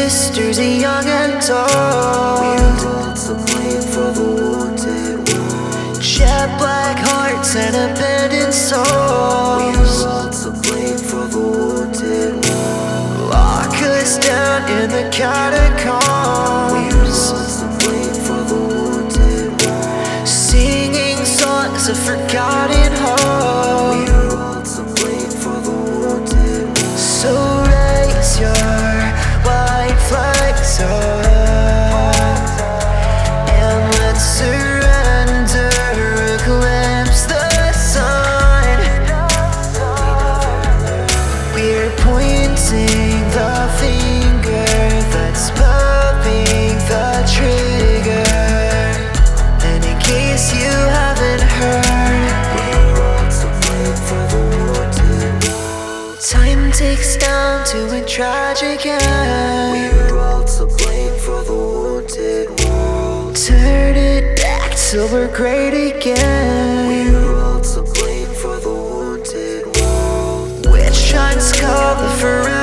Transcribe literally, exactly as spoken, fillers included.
sisters, young and old. We're all to blame for the wounded world. Jet black hearts and abandoned souls. We're all to blame for the wounded world. Lock us down in the catacombs. We're all to blame for the wounded world. Singing songs of forgotten hope. We're all to blame for the wounded world. So raise your white flags up and let's surrender, eclipse the sun. We're pointing the finger that's pulling the trigger. And in case you haven't heard, We're all to blame for the wounded world. time takes down to a tragic end. We're all to blame for the wounded world. Turn it back till we're great again. We're all to blame for the wounded world. Witch hunts call the forever.